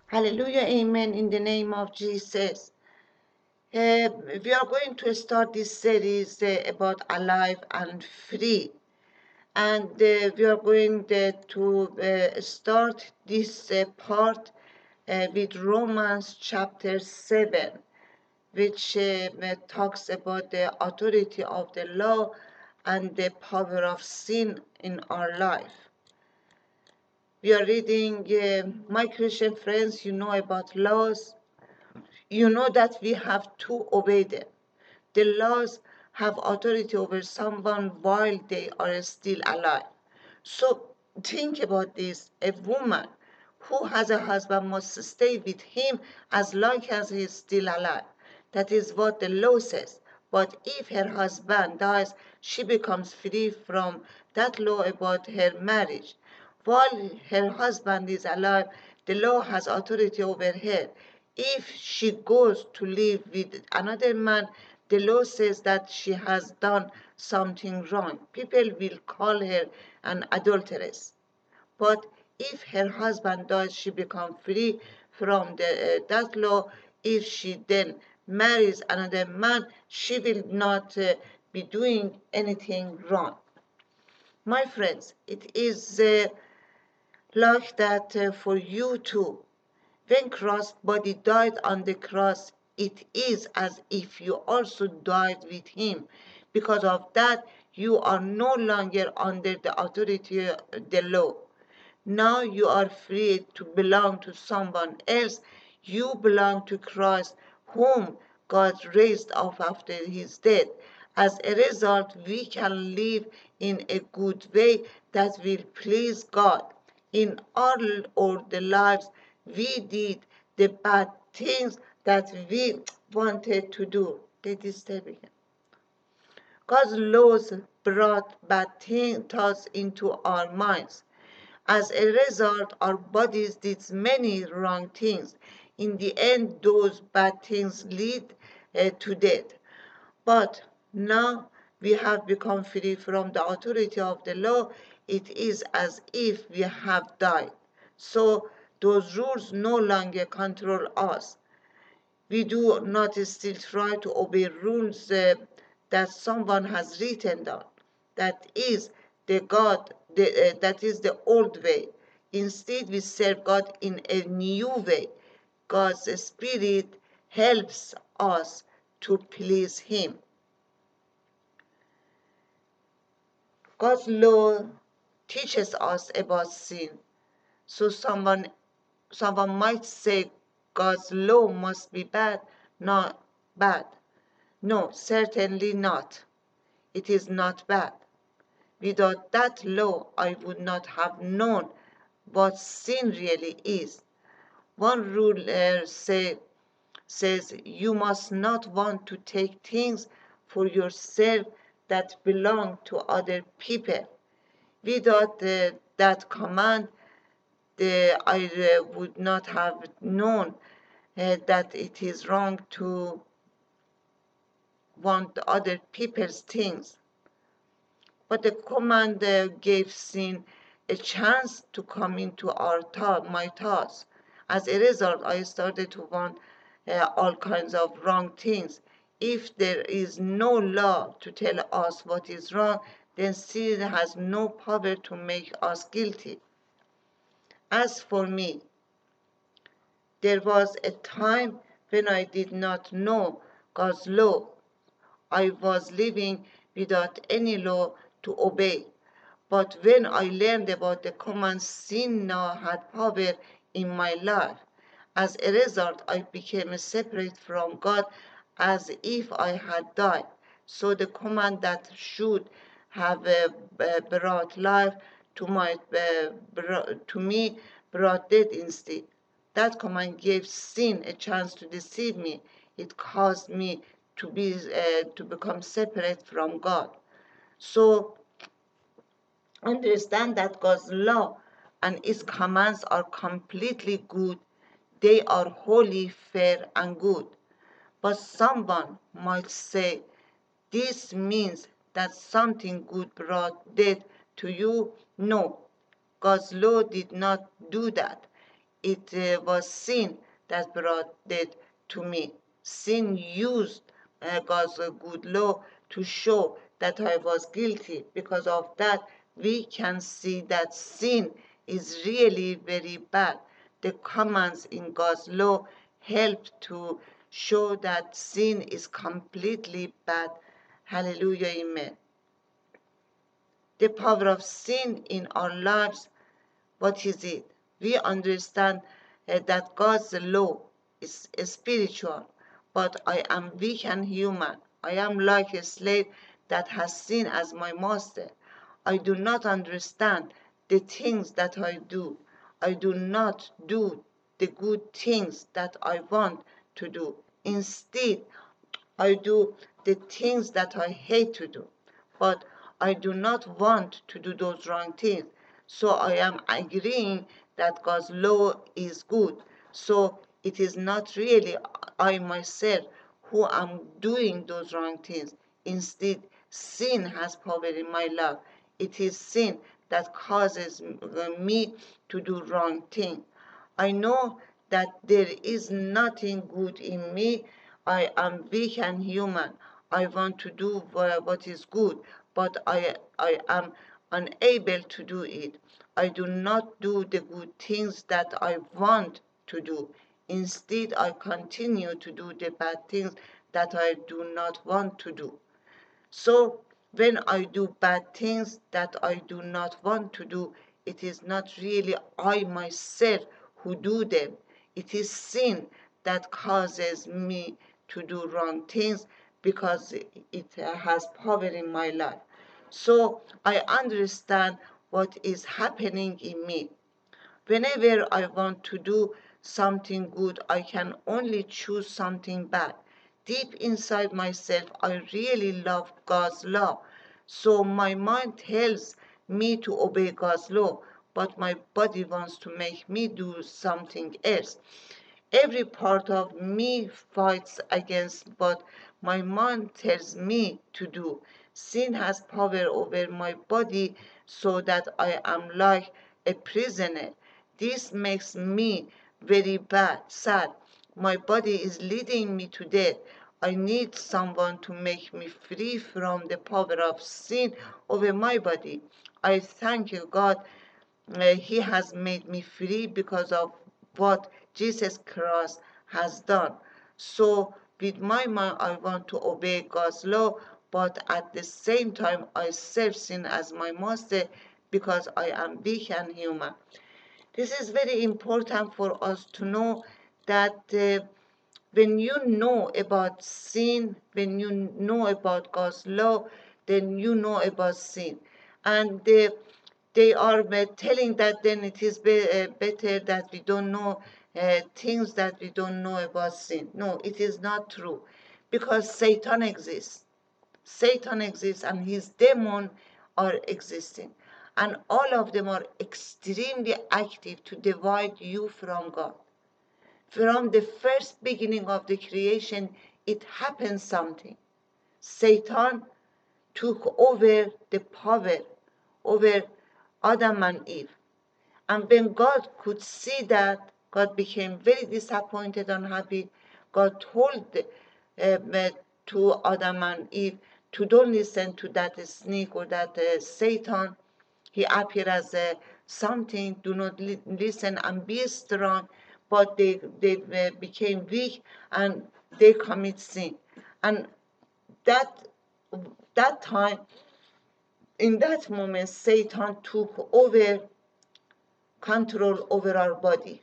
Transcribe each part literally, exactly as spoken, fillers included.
Hallelujah, amen, in the name of Jesus. Uh, we are going to start this series uh, about alive and free. And uh, we are going uh, to uh, start this uh, part uh, with Romans chapter seven, which uh, uh, talks about the authority of the law and the power of sin in our life. We are reading, uh, my Christian friends, you know about laws. You know that we have to obey them. The laws have authority over someone while they are still alive. So think about this. A woman who has a husband must stay with him as long as he is still alive. That is what the law says. But if her husband dies, she becomes free from that law about her marriage. While her husband is alive, the law has authority over her. If she goes to live with another man, the law says that she has done something wrong. People will call her an adulteress. But if her husband dies, she becomes free from the, uh, that law. If she then marries another man, she will not uh, be doing anything wrong. My friends, it is uh, like that uh, for you too. When Christ's body died on the cross, it is as if you also died with him. Because of that, you are no longer under the authority of the law. Now you are free to belong to someone else. You belong to Christ, whom God raised up after his death. As a result, we can live in a good way that will please God. In all our the lives, we did the bad things that we wanted to do. They disturb again. God's laws brought bad thing- thoughts into our minds. As a result, our bodies did many wrong things. In the end, those bad things lead uh, to death. But now we have become free from the authority of the law. It is as if we have died. So those rules no longer control us. We do not still try to obey rules uh, that someone has written down. That is the God, the, uh, that is the old way. Instead, we serve God in a new way. God's Spirit helps us to please Him. God's law teaches us about sin. So someone, someone might say God's law must be bad. Not bad. No, certainly not. It is not bad. Without that law, I would not have known what sin really is. One ruler say, says you must not want to take things for yourself that belong to other people. Without the, that command, the, I uh, would not have known uh, that it is wrong to want other people's things. But the command uh, gave sin a chance to come into our thought, my thoughts. As a result, I started to want uh, all kinds of wrong things. If there is no law to tell us what is wrong, then sin has no power to make us guilty. As for me, there was a time when I did not know God's law. I was living without any law to obey. But when I learned about the command, sin now had power in my life. As a result, I became separate from God as if I had died. So the command that should have uh, brought life to, my, uh, to me brought death instead. That command gave sin a chance to deceive me. It caused me to be uh, to become separate from God. So understand that God's law and its commands are completely good. They are holy, fair, and good. But someone might say, this means that something good brought death to you. No, God's law did not do that. it uh, was sin that brought death to me. Sin used uh, God's uh, good law to show that I was guilty. Because of that, we can see that sin is really very bad. The commands in God's law help to show that sin is completely bad. Hallelujah, amen. The power of sin in our lives, what is it? We understand uh, that God's law is uh, spiritual, but I am weak and human. I am like a slave that has sin as my master. I do not understand the things that I do. I do not do the good things that I want to do. Instead, I do the things that I hate to do, but I do not want to do those wrong things. So I am agreeing that God's law is good. So it is not really I myself who am doing those wrong things. Instead, sin has power in my life. It is sin that causes me to do wrong things. I know that there is nothing good in me. I am weak and human. I want to do what is good, but I, I am unable to do it. I do not do the good things that I want to do. Instead, I continue to do the bad things that I do not want to do. So when I do bad things that I do not want to do, it is not really I myself who do them. It is sin that causes me to do wrong things because it has power in my life. So I understand what is happening in me. Whenever I want to do something good, I can only choose something bad. Deep inside myself, I really love God's law. So my mind tells me to obey God's law, but my body wants to make me do something else. Every part of me fights against what my mind tells me to do. Sin has power over my body so that I am like a prisoner. This makes me very bad, sad. My body is leading me to death. I need someone to make me free from the power of sin over my body. I thank you, God. Uh, he has made me free because of what Jesus Christ has done. So with my mind, I want to obey God's law, but at the same time, I serve sin as my master because I am weak and human. This is very important for us to know that uh, when you know about sin, when you know about God's law, then you know about sin. And uh, they are uh, telling that then it is be, uh, better that we don't know uh, things that we don't know about sin. No, it is not true, because Satan exists. Satan exists and his demons are existing. And all of them are extremely active to divide you from God. From the first beginning of the creation, it happened something. Satan took over the power over Adam and Eve. And when God could see that, God became very disappointed and unhappy. God told uh, to Adam and Eve to don't listen to that snake or that uh, Satan. He appeared as uh, something, do not li- listen and be strong. But they, they uh, became weak and they commit sin. And that, that time, in that moment, Satan took over control over our body.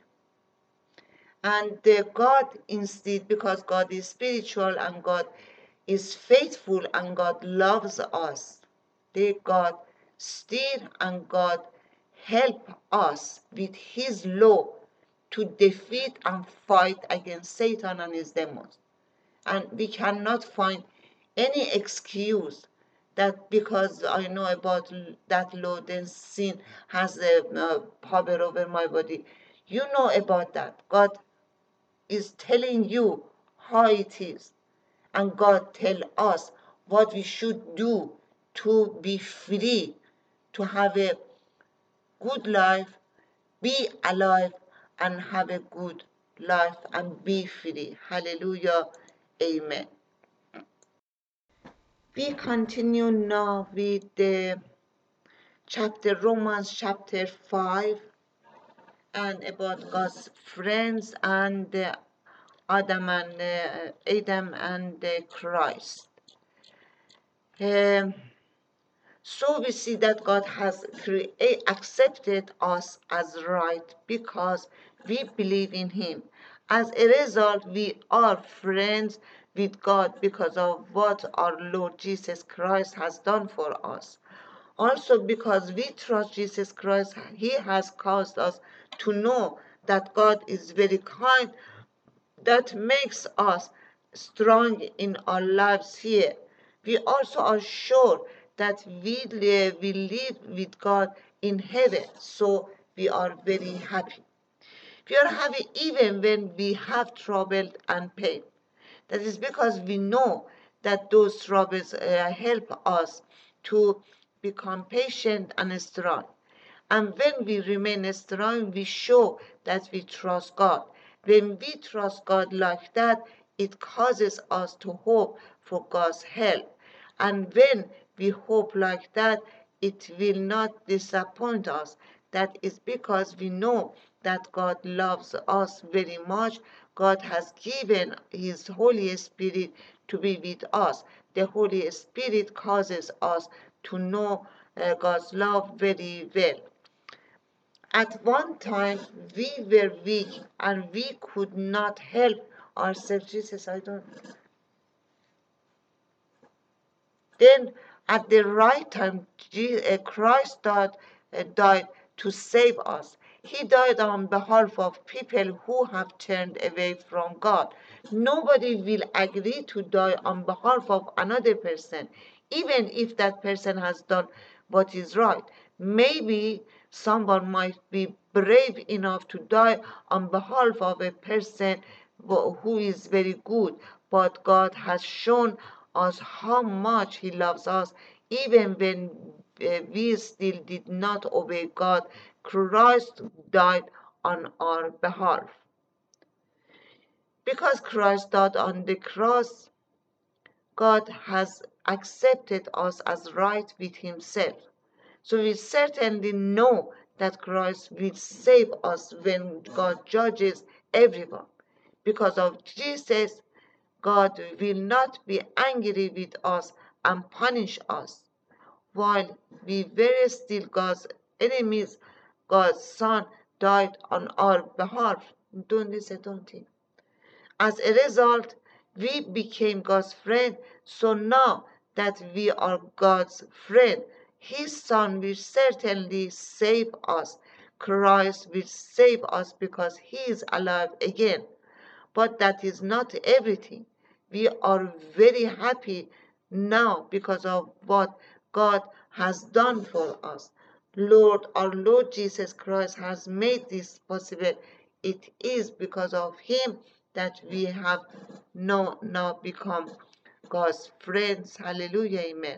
And the God instead, because God is spiritual and God is faithful and God loves us, the God steer and God help us with his law to defeat and fight against Satan and his demons. And we cannot find any excuse that because I know about that law, then sin has a uh, power over my body. You know about that. God is telling you how it is. And God tell us what we should do to be free, to have a good life, be alive, and have a good life and be free. Hallelujah. Amen. We continue now with the chapter Romans chapter five, and about God's friends and uh, Adam and uh, Adam and uh, Christ. Um, so we see that God has create, accepted us as right because we believe in Him. As a result, we are friends with God because of what our Lord Jesus Christ has done for us. Also, because we trust Jesus Christ, He has caused us to know that God is very kind, that makes us strong in our lives here. We also are sure that we live, we live with God in heaven, so we are very happy. We are happy even when we have trouble and pain. That is because we know that those troubles uh, help us to become patient and strong. And when we remain strong, we show that we trust God. When we trust God like that, it causes us to hope for God's help. And when we hope like that, it will not disappoint us. That is because we know that God loves us very much. God has given His Holy Spirit to be with us. The Holy Spirit causes us to know uh, God's love very well. At one time, we were weak and we could not help ourselves. Jesus, I don't. Then, at the right time, Christ died, uh, died to save us. He died on behalf of people who have turned away from God. Nobody will agree to die on behalf of another person, even if that person has done what is right. Maybe someone might be brave enough to die on behalf of a person who is very good, but God has shown us how much He loves us, even when uh, we still did not obey God. Christ died on our behalf. Because Christ died on the cross, God has accepted us as right with Himself. So we certainly know that Christ will save us when God judges everyone. Because of Jesus, God will not be angry with us and punish us. While we were still God's enemies, God's Son died on our behalf. Don't listen, don't think. As a result, we became God's friend. So now that we are God's friend, His Son will certainly save us. Christ will save us because He is alive again. But that is not everything. We are very happy now because of what God has done for us. Lord, our Lord Jesus Christ has made this possible. It is because of Him that we have now, now become God's friends. Hallelujah, amen.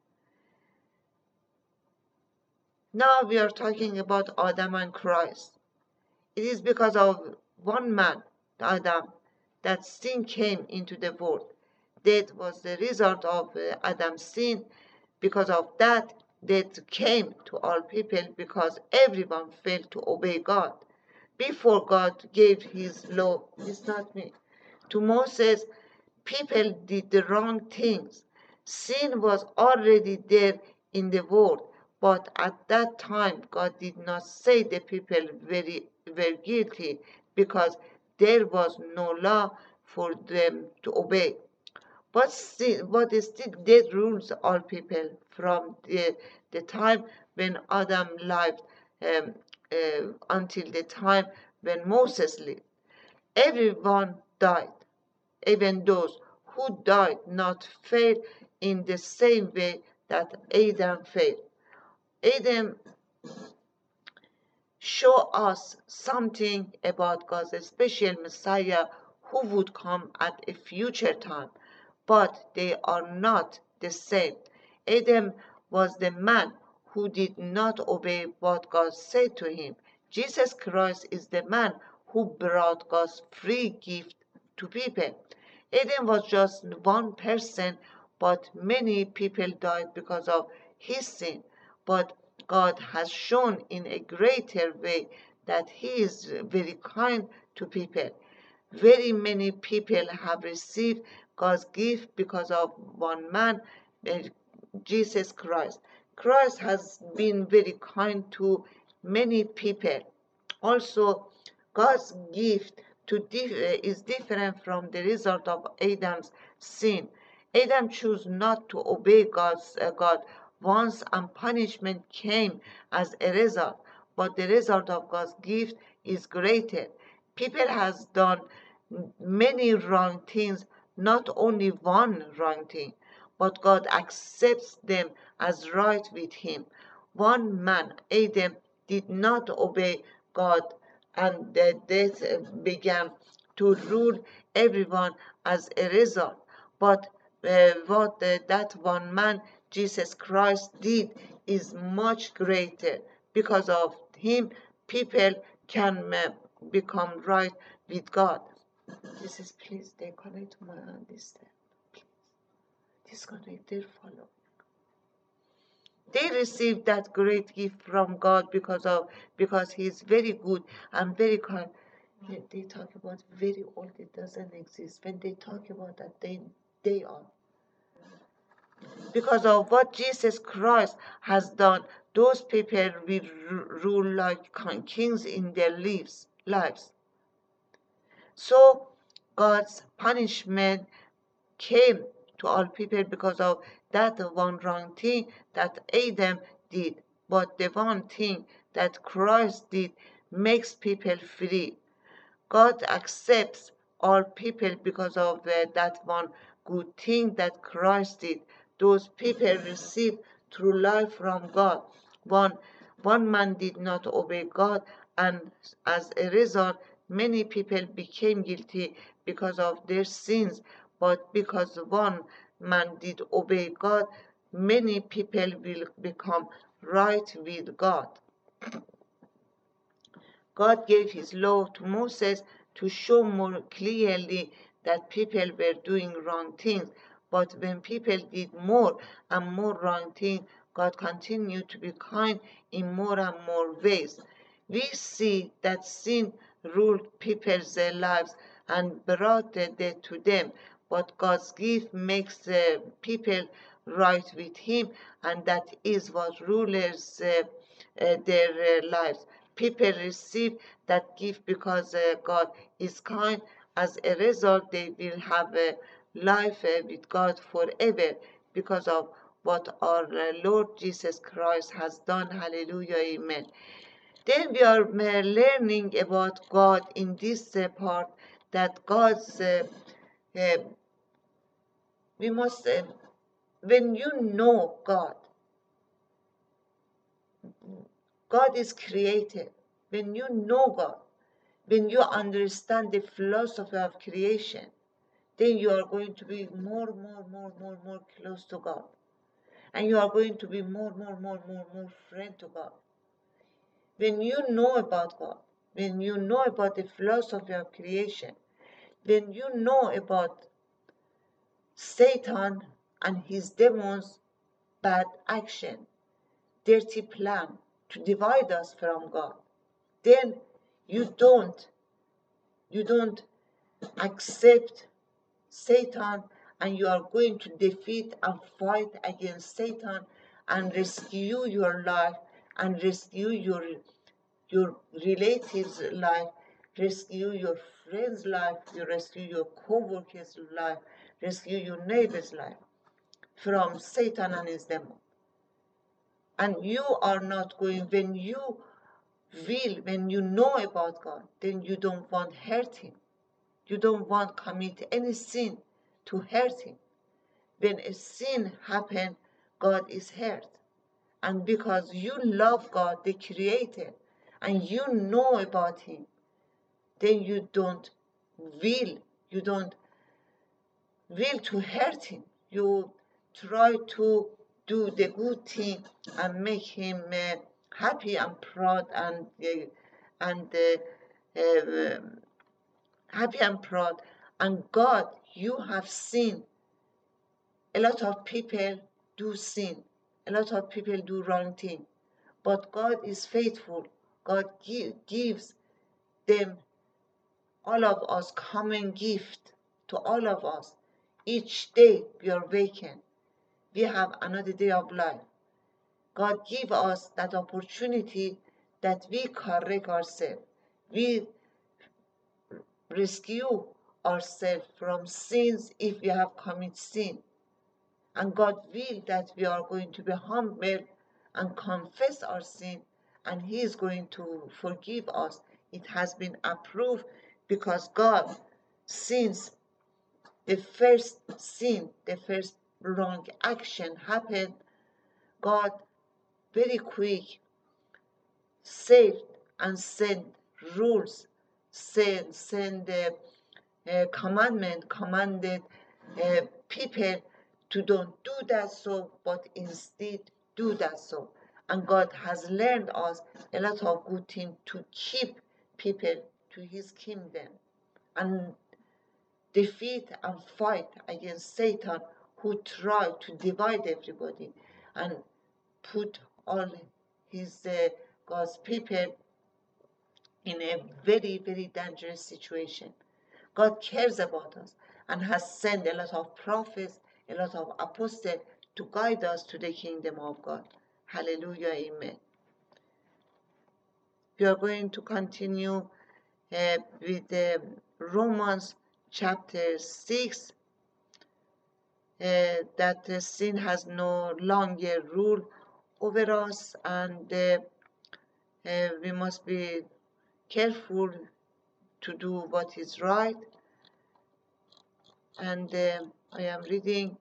Now we are talking about Adam and Christ. It is because of one man, Adam, that sin came into the world. Death was the result of uh, Adam's sin. Because of that, death came to all people because everyone failed to obey God. Before God gave His law, it's not me, to Moses, people did the wrong things. Sin was already there in the world, but at that time God did not say the people very were guilty because there was no law for them to obey. But still, but still dead rules all people from the, the time when Adam lived um, uh, until the time when Moses lived. Everyone died, even those who died not failed in the same way that Adam failed. Adam show us something about God's special Messiah who would come at a future time, but they are not the same. Adam was the man who did not obey what God said to him. Jesus Christ is the man who brought God's free gift to people. Adam was just one person, but many people died because of his sin. But God has shown in a greater way that he is very kind to people. Very many people have received God's gift because of one man, uh, Jesus Christ. Christ has been very kind to many people. Also, God's gift to dif- uh, is different from the result of Adam's sin. Adam chose not to obey God's uh, God once, and punishment came as a result. But the result of God's gift is greater. People has done many wrong things, not only one wrong thing, but God accepts them as right with him. One man, Adam, did not obey God, and the death began to rule everyone as a result. But uh, what uh, that one man, Jesus Christ, did is much greater. Because of him, people can uh, become right with God. This is, please disconnect my understand. Please disconnect their follow. They received that great gift from God because of because He is very good and very kind. When they talk about very old, it doesn't exist. When they talk about that, they they are. Because of what Jesus Christ has done, those people will rule like kings in their lives. lives. So God's punishment came to all people because of that one wrong thing that Adam did. But the one thing that Christ did makes people free. God accepts all people because of uh, that one good thing that Christ did. Those people receive true life from God. One, one man did not obey God, and as a result, many people became guilty because of their sins. But because one man did obey God, many people will become right with God. God gave his law to Moses to show more clearly that people were doing wrong things. But when people did more and more wrong things, God continued to be kind in more and more ways. We see that sin ruled people's uh, lives and brought the death to them. But God's gift makes uh, people right with Him, and that is what rulers uh, uh, their uh, lives. People receive that gift because uh, God is kind. As a result, they will have a life uh, with God forever because of what our uh, Lord Jesus Christ has done. Hallelujah, amen. Then we are uh, learning about God in this uh, part, that God's, uh, uh, we must, uh, when you know God, God is created. When you know God, when you understand the philosophy of creation, then you are going to be more, more, more, more, more close to God. And you are going to be more, more, more, more, more friend to God. When you know about God, when you know about the philosophy of creation, when you know about Satan and his demons' bad action, dirty plan to divide us from God, then you don't, you don't accept Satan, and you are going to defeat and fight against Satan and rescue your life and rescue your your relatives' life, rescue your friend's life, you rescue your co-worker's life, rescue your neighbor's life from Satan and his demon. And you are not going, when you will, when you know about God, then you don't want to hurt him. You don't want to commit any sin to hurt him. When a sin happens, God is hurt. And because you love God, the Creator, and you know about him, then you don't will, you don't will to hurt him. You try to do the good thing and make him uh, happy and proud and uh, and uh, uh, happy and proud. And God, you have seen a lot of people do sin, a lot of people do wrong thing, but God is faithful. God give, gives them, all of us, common gift to all of us. Each day we are waking, we have another day of life. God give us that opportunity that we correct ourselves. We rescue ourselves from sins if we have committed sin. And God will that we are going to be humble and confess our sin, and He is going to forgive us. It has been approved because God, since the first sin, the first wrong action happened, God very quick saved and sent rules, send, send uh, uh, commandment, commanded uh, people to don't do that so, but instead do that so. And God has learned us a lot of good things to keep people to His kingdom and defeat and fight against Satan, who try to divide everybody and put all his uh, God's people in a very, very dangerous situation. God cares about us and has sent a lot of prophets, a lot of apostles to guide us to the kingdom of God. Hallelujah, amen. We are going to continue uh, with uh, Romans chapter six, uh, that uh, sin has no longer rule over us, and uh, uh, we must be careful to do what is right. And uh, I am reading,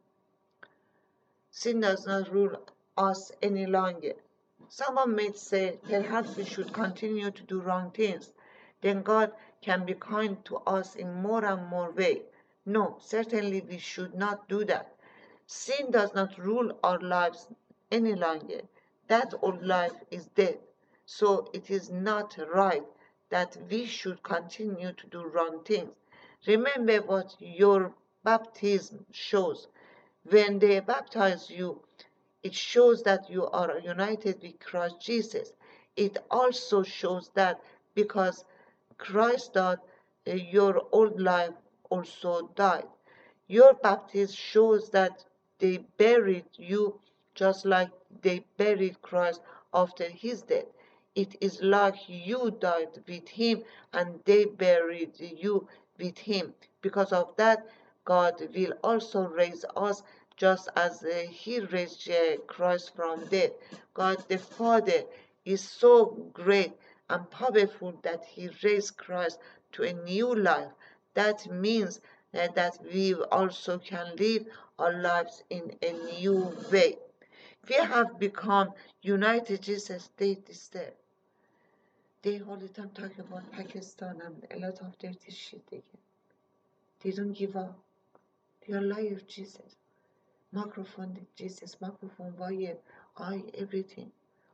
sin does not rule us any longer. Someone may say, perhaps we should continue to do wrong things. Then God can be kind to us in more and more ways. No, certainly we should not do that. Sin does not rule our lives any longer. That old life is dead. So it is not right that we should continue to do wrong things. Remember what your baptism shows. When they baptize you, it shows that you are united with Christ Jesus. It also shows that because Christ died, uh, your old life also died. Your baptism shows that they buried you just like they buried Christ after his death. It is like you died with him and they buried you with him. Because of that, God will also raise us just as uh, he raised uh, Christ from death. God the Father is so great and powerful that he raised Christ to a new life. That means uh, that we also can live our lives in a new way. We have become united. Jesus did this there. They all the time talk about Pakistan and a lot of dirty shit again. They don't give up. They are liars, Jesus. Microphone, Jesus, microphone, wire, I, everything.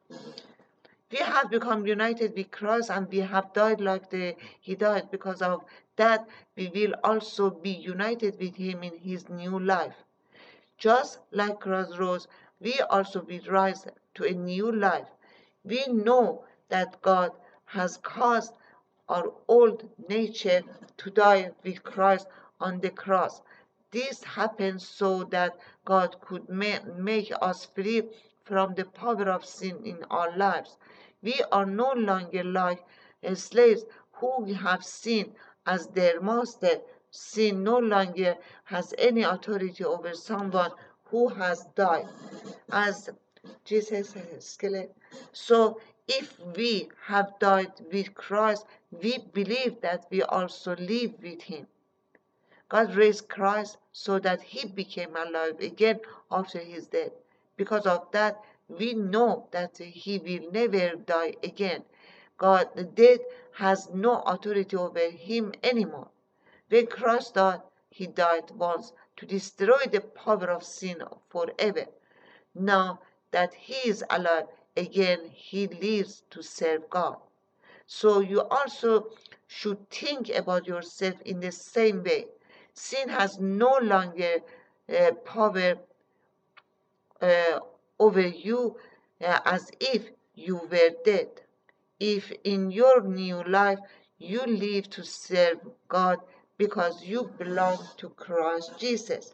We have become united with Christ and we have died like the, he died. Because of that, we will also be united with him in his new life. Just like Christ rose, we also will rise to a new life. We know that God has caused our old nature to die with Christ on the cross. This happened so that God could ma- make us free from the power of sin in our lives. We are no longer like slaves who have sin as their master. Sin no longer has any authority over someone who has died, as Jesus said. So if we have died with Christ, we believe that we also live with him. God raised Christ so that he became alive again after his death. Because of that, we know that he will never die again. God, the death has no authority over him anymore. When Christ died, he died once to destroy the power of sin forever. Now that he is alive again, he lives to serve God. So you also should think about yourself in the same way. Sin has no longer uh, power uh, over you uh, as if you were dead. If in your new life you live to serve God because you belong to Christ Jesus.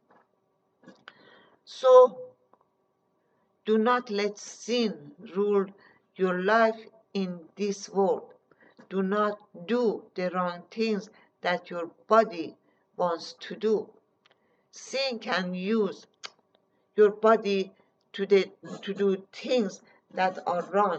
So do not let sin rule your life in this world. Do not do the wrong things that your body wants to do. Sin can use your body to, the, to do things that are wrong.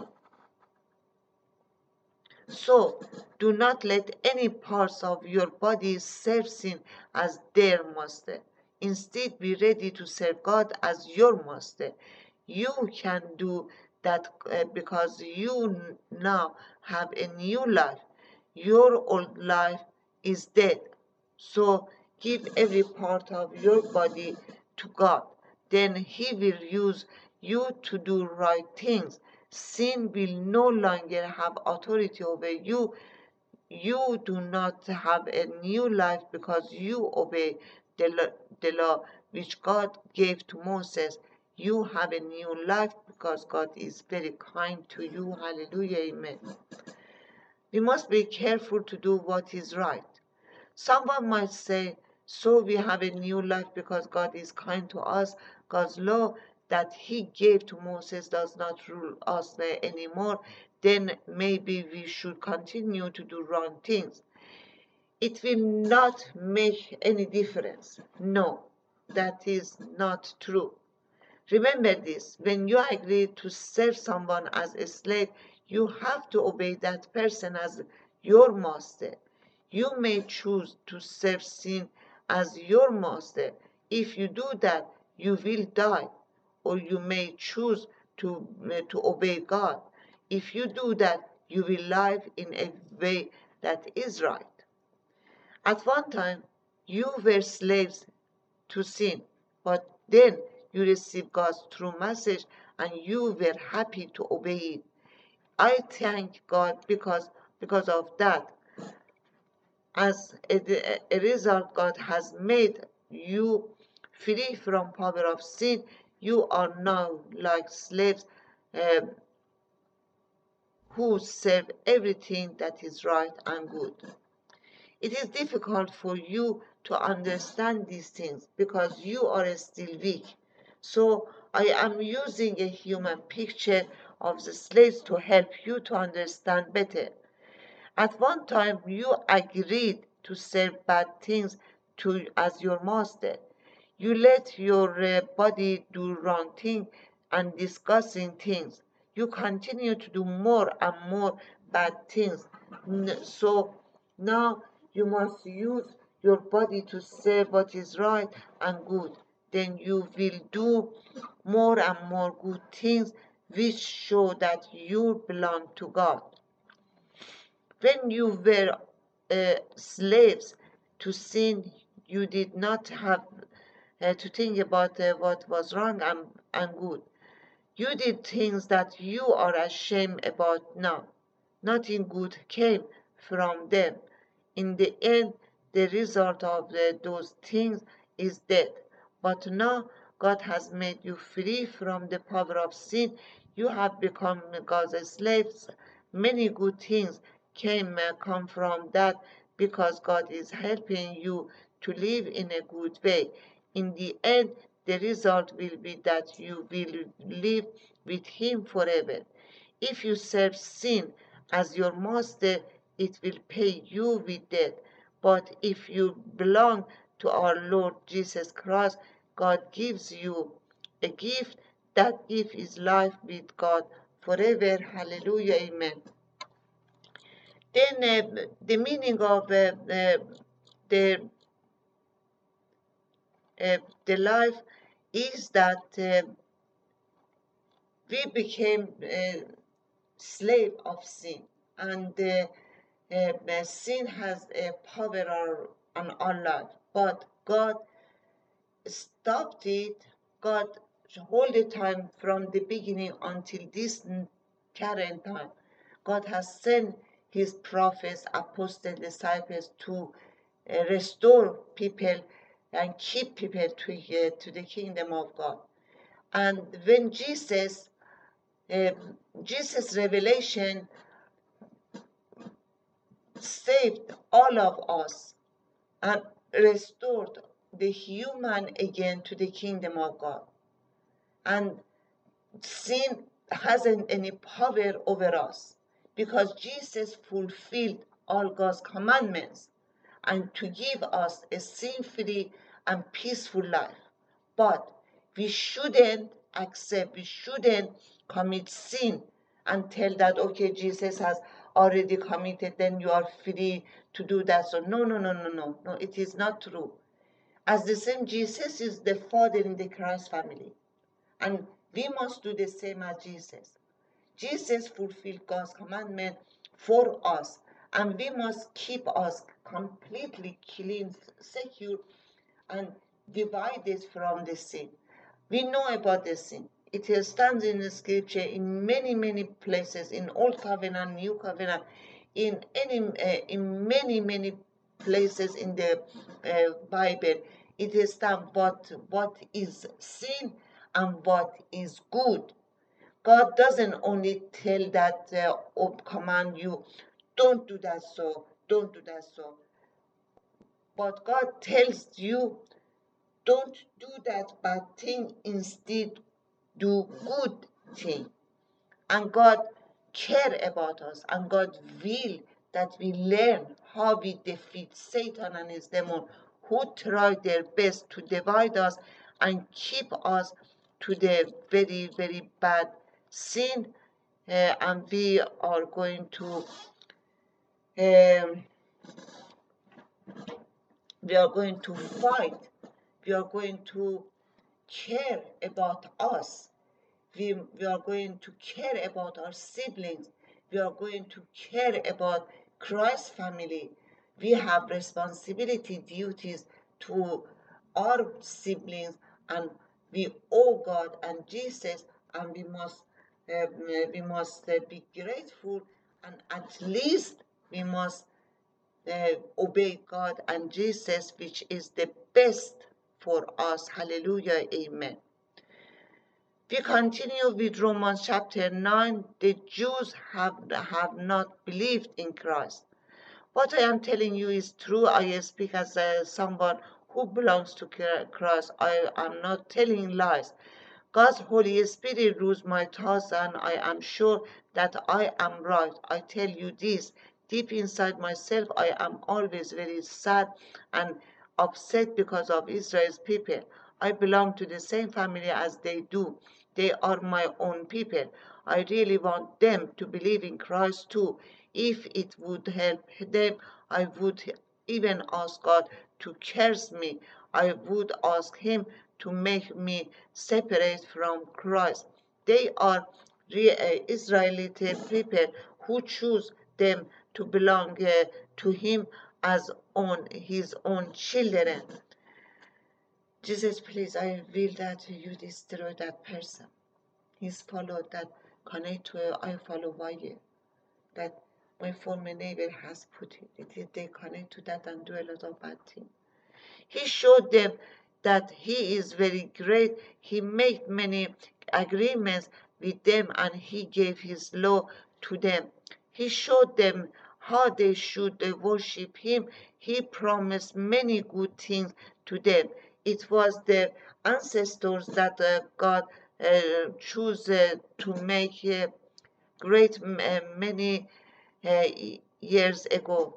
So do not let any parts of your body serve sin as their master. Instead, be ready to serve God as your master. You can do that uh, because you now have a new life. Your old life is dead. So give every part of your body to God. Then He will use you to do right things. Sin will no longer have authority over you. You do not have a new life because you obey the law, the law which God gave to Moses. You have a new life because God is very kind to you. Hallelujah. Amen. We must be careful to do what is right. Someone might say, so we have a new life because God is kind to us. God's law that He gave to Moses does not rule us anymore. Then maybe we should continue to do wrong things. It will not make any difference. No, that is not true. Remember this, when you agree to serve someone as a slave, you have to obey that person as your master. You may choose to serve sin as your master. If you do that, you will die. Or you may choose to, uh, to obey God. If you do that, you will live in a way that is right. At one time, you were slaves to sin, but then you received God's true message and you were happy to obey it. I thank God because, because of that. As a, a result, God has made you free from power of sin. You are now like slaves uh, who serve everything that is right and good. It is difficult for you to understand these things because you are still weak. So I am using a human picture of the slaves to help you to understand better. At one time, you agreed to serve bad things to as your master. You let your uh, body do wrong things and disgusting things. You continue to do more and more bad things. So now you must use your body to serve what is right and good. Then you will do more and more good things which show that you belong to God. When you were uh, slaves to sin, you did not have uh, to think about uh, what was wrong and, and good. You did things that you are ashamed about now. Nothing good came from them. In the end, the result of the, those things is death. But now God has made you free from the power of sin. You have become God's slaves. Many good things came uh, come from that because God is helping you to live in a good way. In the end, the result will be that you will live with Him forever. If you serve sin as your master, it will pay you with death. But if you belong to our Lord Jesus Christ, God gives you a gift. That gift is life with God forever. Hallelujah. Amen. Then uh, the meaning of uh, uh, the uh, the life is that uh, we became uh, slave of sin, and uh, uh, sin has a power on our life. But God stopped it. God all the time from the beginning until this current time. God has sent his prophets, apostles, disciples to uh, restore people and keep people to, uh, to the kingdom of God. And when Jesus, uh, Jesus' revelation saved all of us and restored the human again to the kingdom of God. And sin hasn't any power over us because Jesus fulfilled all God's commandments and to give us a sin-free and peaceful life. But we shouldn't accept, we shouldn't commit sin and tell that, okay, Jesus has already committed, then you are free to do that. So no, no, no, no, no, no, it is not true. As the same, Jesus is the father in the Christ family. And we must do the same as Jesus. Jesus fulfilled God's commandment for us, and we must keep us completely clean, secure, and divided from the sin. We know about the sin. It stands in the scripture in many, many places, in Old Covenant, New Covenant, in any, uh, in many, many places in the uh, Bible. It is done what, what is sin and what is good. God doesn't only tell that uh, or command you, don't do that so, don't do that so. But God tells you, don't do that bad thing, instead do good thing. And God care about us, and God will that we learn how we defeat Satan and his demon, who try their best to divide us and keep us to the very, very bad sin. Uh, and we are going to um, we are going to fight. We are going to care about us. We, we are going to care about our siblings. We are going to care about Christ's family. We have responsibility, duties to our siblings, and we owe God and Jesus, and we must uh, we must uh, be grateful, and at least we must uh, obey God and Jesus, which is the best for us. Hallelujah, amen. We continue with Romans chapter nine. The Jews have, have not believed in Christ. What I am telling you is true. I speak as a, someone who belongs to Christ. I am not telling lies. God's Holy Spirit rules my thoughts, and I am sure that I am right. I tell you this, deep inside myself, I am always very sad and upset because of Israel's people. I belong to the same family as they do. They are my own people. I really want them to believe in Christ too. If it would help them, I would even ask God to curse me. I would ask him to make me separate from Christ. They are re- uh, Israelite people who choose them to belong uh, to him as on his own children. Jesus, please, I will that you destroy that person. He's followed that connect to I follow why that my former neighbor has put it. It is they connect to that and do a lot of bad things. He showed them that he is very great. He made many agreements with them, and he gave his law to them. He showed them how they should worship him. He promised many good things to them. It was their ancestors that uh, God uh, chose uh, to make uh, great uh, many uh, years ago.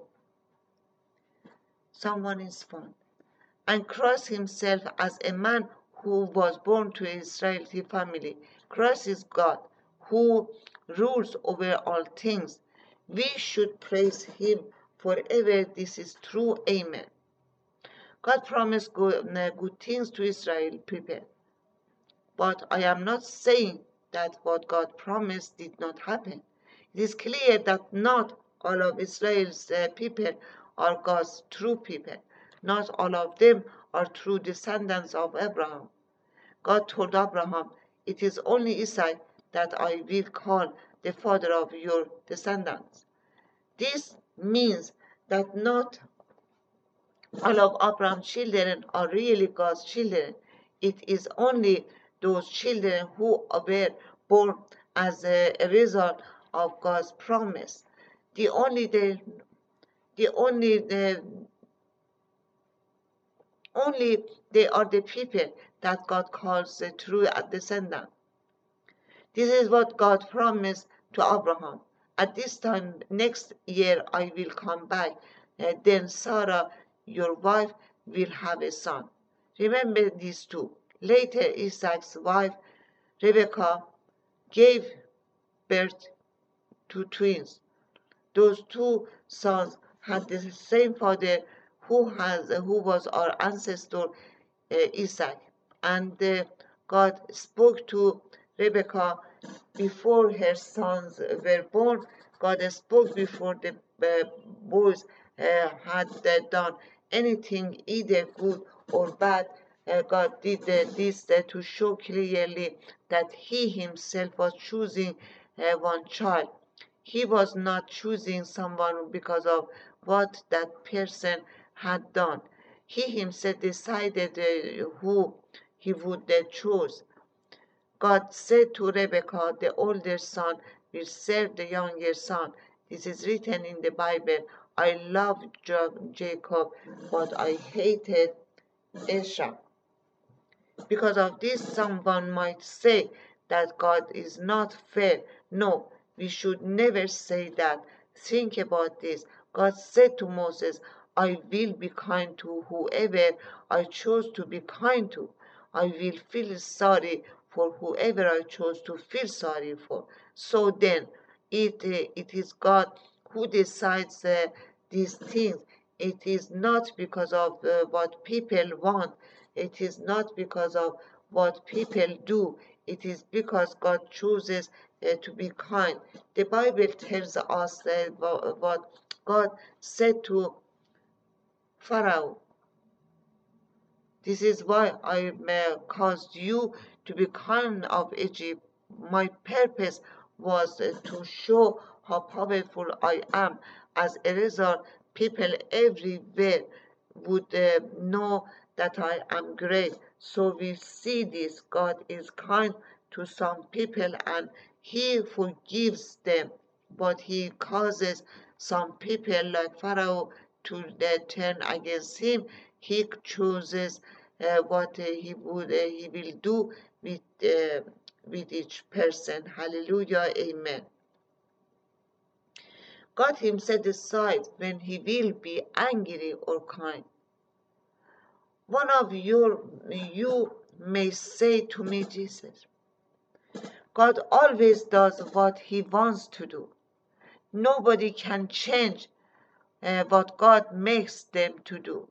Someone is found. And Christ himself as a man who was born to an Israeli family. Christ is God who rules over all things. We should praise him forever. This is true. Amen. God promised good, uh, good things to Israel people. But I am not saying that what God promised did not happen. It is clear that not all of Israel's uh, people are God's true people. Not all of them are true descendants of Abraham. God told Abraham, it is only Isaac that I will call the father of your descendants. This means that not all of Abraham's children are really God's children. It is only those children who were born as a, a result of God's promise. The only the the only the only they are the people that God calls the true descendant. This is what God promised to Abraham. At this time next year I will come back. Uh, then Sarah, your wife, will have a son. Remember these two. Later, Isaac's wife, Rebekah, gave birth to twins. Those two sons had the same father who has who was our ancestor uh, Isaac. And uh, God spoke to Rebekah before her sons were born. God spoke before the uh, boys uh, had uh, done anything either good or bad. Uh, God did uh, this uh, to show clearly that He Himself was choosing uh, one child. He was not choosing someone because of what that person had done. He himself decided uh, who he would uh, choose. God said to Rebekah, the older son will serve the younger son. This is written in the Bible. I loved Jacob, but I hated Esau. Because of this, someone might say that God is not fair. No, we should never say that. Think about this. God said to Moses, I will be kind to whoever I chose to be kind to. I will feel sorry for whoever I chose to feel sorry for. So then, it, uh, it is God who decides uh, these things. It is not because of uh, what people want. It is not because of what people do. It is because God chooses uh, to be kind. The Bible tells us uh, what God said to Pharaoh. This is why I uh, caused you to be kind of Egypt. My purpose was uh, to show how powerful I am. As a result, people everywhere would uh, know that I am great. So we see this. God is kind to some people and He forgives them, but He causes some people like Pharaoh to uh, turn against Him. He chooses uh, what uh, he would uh, he will do with uh, with each person. Hallelujah, amen. God Himself decides when He will be angry or kind. One of your you may say to me, Jesus, God always does what He wants to do. Nobody can change uh, what God makes them to do.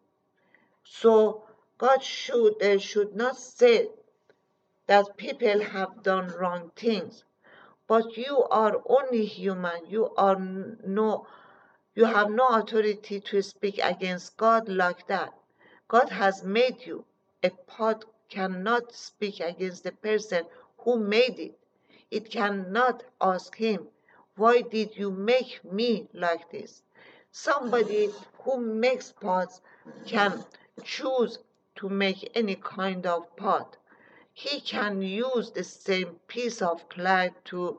So God should uh, should not say that people have done wrong things, but you are only human. You are no you have no authority to speak against God like that. God has made you. A pot cannot speak against the person who made it. It cannot ask him, why did you make me like this? Somebody who makes pots can choose to make any kind of pot. He can use the same piece of clay to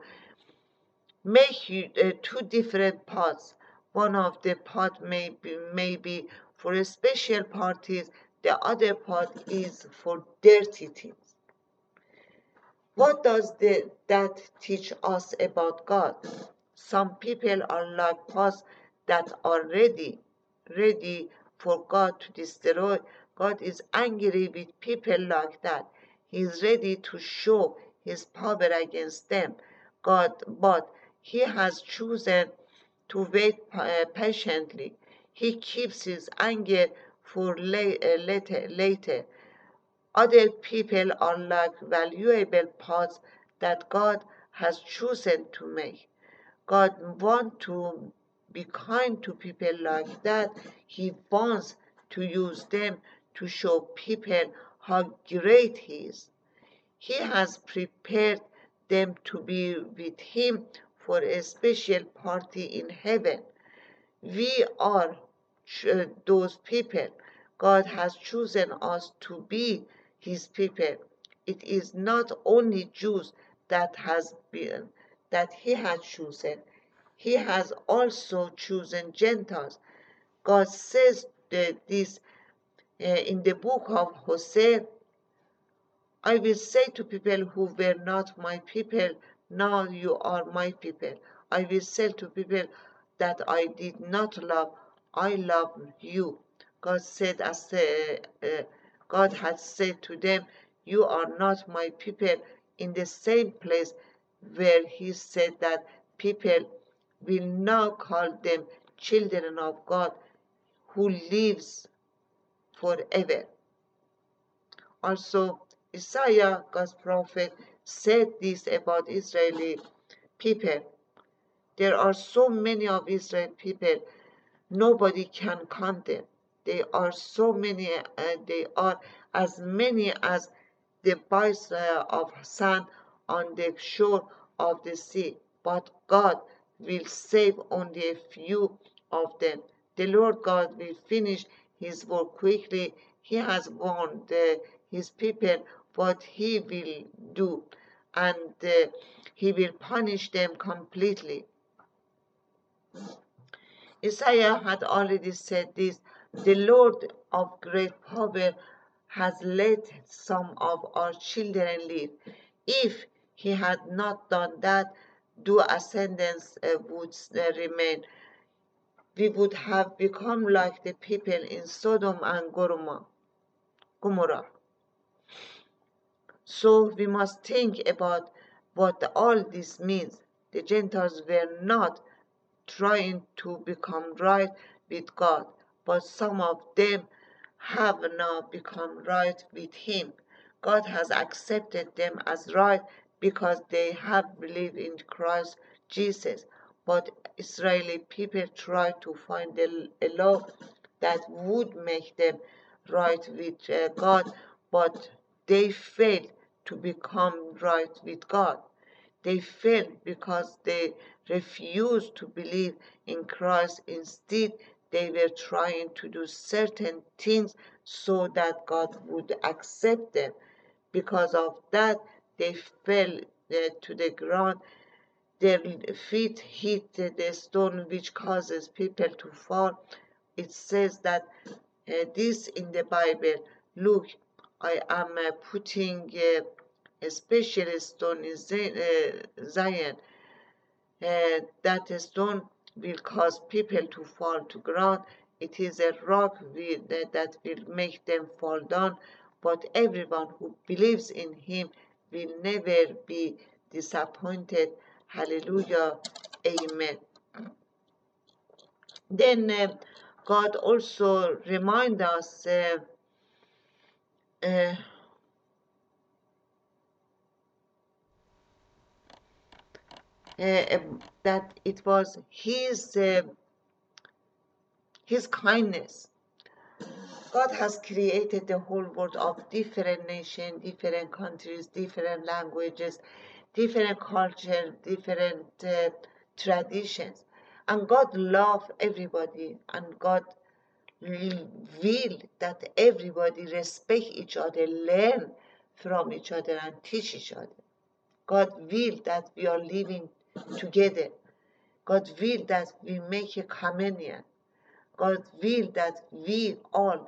make uh, two different pots. One of the pot may be, may be for special parties, the other pot is for dirty things. What does the, that teach us about God? Some people are like pots that are ready, ready for God to destroy. God is angry with people like that. He is ready to show His power against them. God, but He has chosen to wait uh, patiently. He keeps His anger for la- uh, later. later. Other people are like valuable pots that God has chosen to make. God wants to be kind to people like that. He wants to use them to show people how great He is. He has prepared them to be with Him for a special party in heaven. We are ch- those people. God has chosen us to be his people. It is not only Jews that has been that he has chosen. He has also chosen Gentiles. God says that this uh, in the book of Hosea. I will say to people who were not my people, now you are my people. I will say to people that I did not love, I love you. God said, as uh, uh, God had said to them, you are not my people, in the same place where he said that people will now call them children of God who lives forever. Also, Isaiah, God's prophet, said this about Israeli people. There are so many of Israel people, nobody can count them. They are so many, uh, they are as many as the bars uh, of sand on the shore of the sea. But God will save only a few of them. The Lord God will finish his work quickly. He has warned uh, his people what he will do, and uh, he will punish them completely. Isaiah had already said this. The Lord of great power has let some of our children live. If he had not done that, two ascendants uh, would uh, remain. We would have become like the people in Sodom and Gomorrah. Gomorrah. So we must think about what all this means. The Gentiles were not trying to become right with God, but some of them have now become right with him. God has accepted them as right because they have believed in Christ Jesus. But Israeli people try to find a law that would make them right with uh, God, but they failed to become right with God. They failed because they refused to believe in Christ. Instead, they were trying to do certain things so that God would accept them. Because of that, they fell uh, to the ground. Their feet hit the stone, which causes people to fall. It says that uh, this in the Bible. Look, I am uh, putting uh, a special stone in Zion. Uh, that stone will cause people to fall to ground. It is a rock will, that, that will make them fall down. But everyone who believes in him will never be disappointed. Hallelujah. Amen. Then uh, God also remind us uh, uh, uh, that it was his uh, his kindness. God has created the whole world of different nations, different countries, different languages, different culture, different uh, traditions. And God loves everybody, and God will that everybody respect each other, learn from each other, and teach each other. God will that we are living together. God will that we make a communion. God will that we all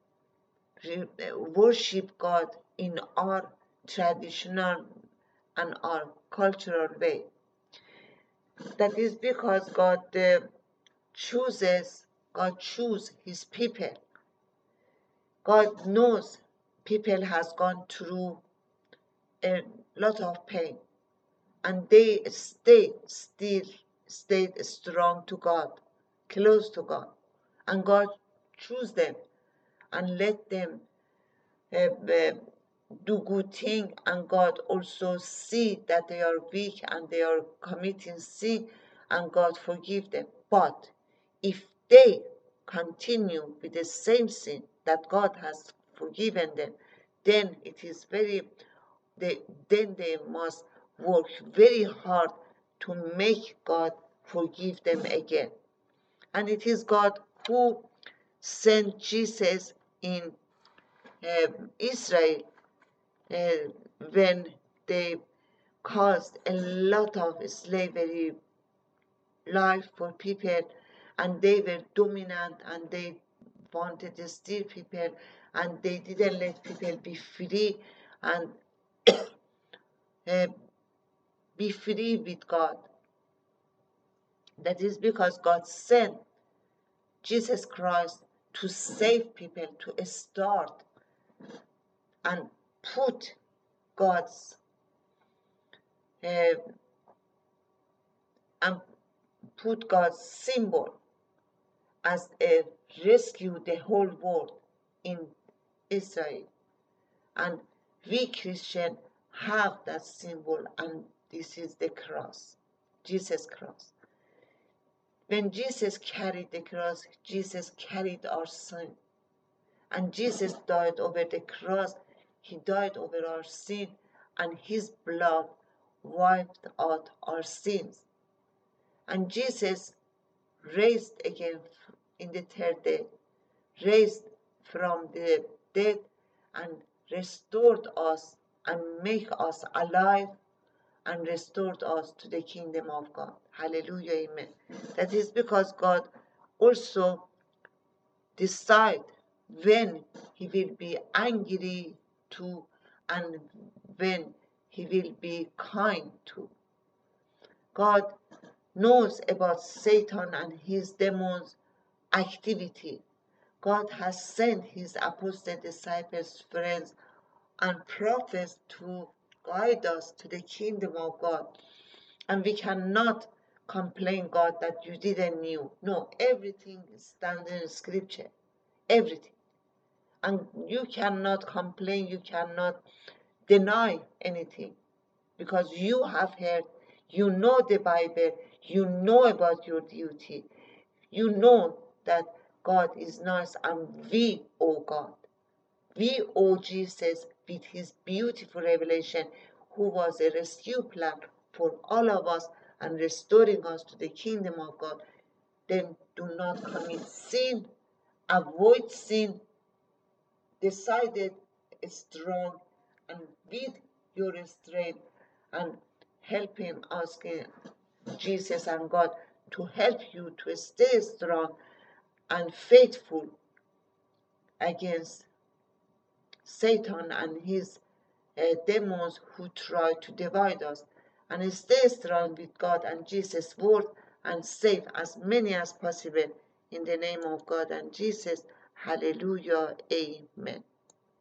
worship God in our traditional and our cultural way. That is because God uh, chooses, God chooses his people. God knows people has gone through a lot of pain, and they stay still stayed strong to God, close to God. And God choose them and let them uh, uh, do good thing, and God also see that they are weak and they are committing sin, and God forgive them. But if they continue with the same sin that God has forgiven them, then it is very they then they must work very hard to make God forgive them again. And it is God who sent Jesus in uh, Israel uh, when they caused a lot of slavery life for people, and they were dominant, and they wanted to steal people, and they didn't let people be free and uh, be free with God. That is because God sent Jesus Christ to save people, to start and put God's uh, and put God's symbol as a rescue the whole world in Israel. And we Christians have that symbol, and this is the cross, Jesus' cross. When Jesus carried the cross, Jesus carried our sin. And Jesus died over the cross. He died over our sin, and his blood wiped out our sins. And Jesus raised again in the third day, raised from the dead, and restored us and make us alive and restored us to the kingdom of God. Hallelujah, amen. That is because God also decide when he will be angry to and when he will be kind to. God knows about Satan and his demons activity. God has sent his apostle disciples, friends, and prophets to guide us to the kingdom of God. And we cannot complain, God, that you didn't knew. No, everything is standing in scripture. Everything. And you cannot complain, you cannot deny anything, because you have heard, you know the Bible, you know about your duty, you know that God is nice, and we owe God. We owe Jesus with his beautiful revelation, who was a rescue plan for all of us and restoring us to the kingdom of God. Then do not commit sin, avoid sin, decided strong, and with your strength, and helping, asking Jesus and God to help you to stay strong and faithful against Satan and his uh, demons who try to divide us, and stay strong with God and Jesus' word, and save as many as possible in the name of God and Jesus. Hallelujah. Amen.